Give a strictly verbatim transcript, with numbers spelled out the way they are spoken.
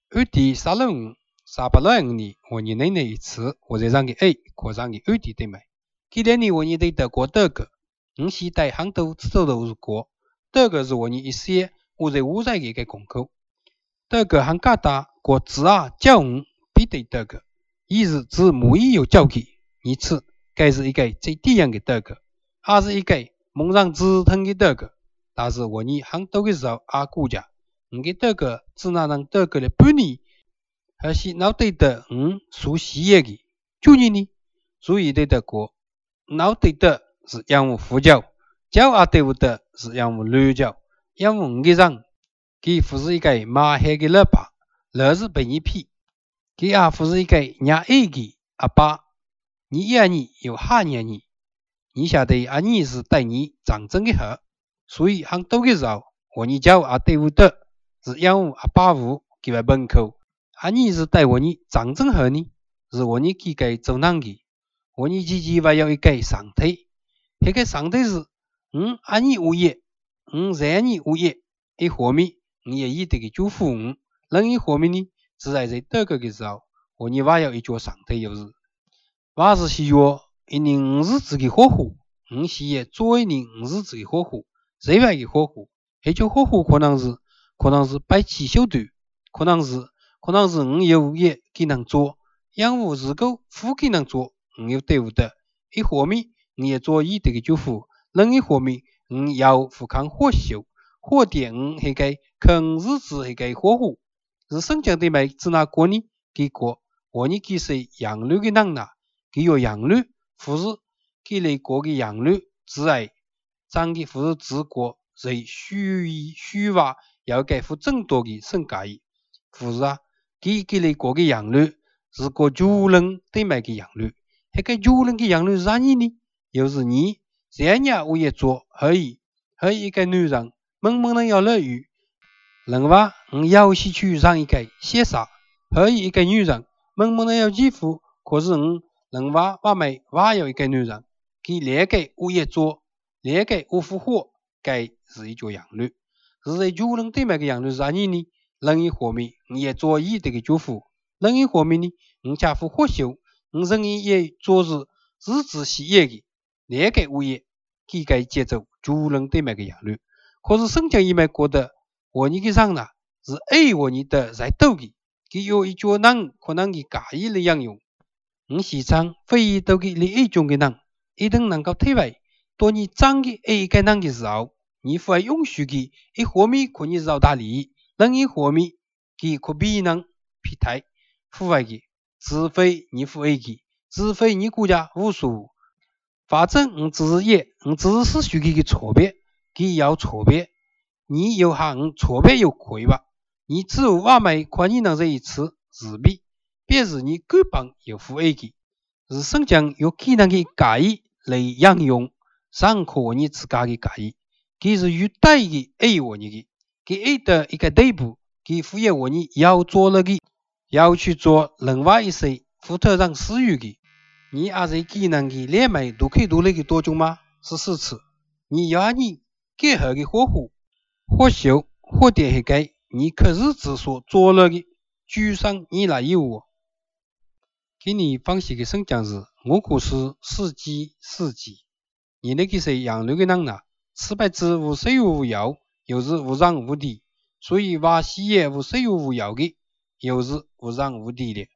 安迪三六五、三八六五年，我年内内一次，我在上的 A 扩上的安迪对麦。今年呢，我年对德国德国，我先带杭州知道的是国，德国是我年一些，我在乌在一个港口。德国很简单，国字啊教我比对德国，意思指母语有教给，因此该是一个最低样的德国，还是一个梦想之藤的德国。但是我年很多的时候啊国家。我给德国只能让德国的半年，还是脑袋的嗯熟悉业的，去年呢，所以对德国脑袋的是养护副教，教啊对不的是养护乱教，养护的人，给不是一个马黑的老爸，老是被你批，给啊不是一个伢爱的阿爸，你一年有下年你，你晓得啊你是对你长征的好，所以很多的时候，我你教啊对不的。是养护阿爸父给外门口，阿你是带我你长征好呢，是我你给给走难的，我你自己还要一个上体，那个上体是，嗯，阿你物业，嗯，在你物业一方面，你也一定给祝福我，另一方面呢，是在在德国的时候，我你还要一脚上体有时，还是需要一年五日子的呵护，我需要做一年五日子的呵护，最外的呵护，那叫呵护可能是。可能是摆起手段，可能是可能是我有业给能做，养护日后夫给能做，我有对不得。一方面我也做一定的祝福，另一方面我要富康火修，火点我那个坑日子那个火护，是生姜的买只拿过呢，结果我呢其实养绿的人呐，给有养绿，不是给来过的养绿之爱，长的不是治国，是虚以虚化。要给付更多的身价，不是啊？给给你过个养绿是个主人对买个养绿，那个主人的养绿是啥呢？又是你这样我也做，可以可以一个女人猛猛的要乐于，另外我要是去上一个写啥，可以一个女人猛猛的要继父，可是我另外我们还有一个女人，给两个我也做，两个我复活，该是一种养绿。是在主人对面的养绿是啥呢？另一方面，我也做一定的祝福；另一方面呢，我家父火修，我生意也做是日子喜业的，两个物业给该接受主人对面的养绿。可是生姜一卖觉得我你的上呢是爱我你的在斗的，给有一种人可能给介意的养用。我时常非都给另一种的人，一定能够体会，当你长的爱一个人的时候。你不会允许的，一方面可以绕大理，另一方面给可别人批台，不会的，除非你不爱的，除非你国家无数，反正我只是业，我只是是属于的错别，给要错别，你有行错别有亏吧，你只有外卖可你能这一次自闭，别是你根本有不爱的，是生姜有可能的介意来养用，上可你自家的介意。佢是越大嘅爱我你嘅，佢爱到一个地步，佢敷衍我你要做了嘅，要去做另外一些负责任事业嘅，你还是技能嘅连麦都可以独立嘅多种吗？是四次，你要你结合嘅呵护、或修、或点系个，你可日子所做了嘅，举上你来有我。给你分析嘅生姜是，我可是四季四季，你那个是养绿嘅人呐。此辈子无水无油，又是无人无地，所以话事业无水无油的，又是无人无地的。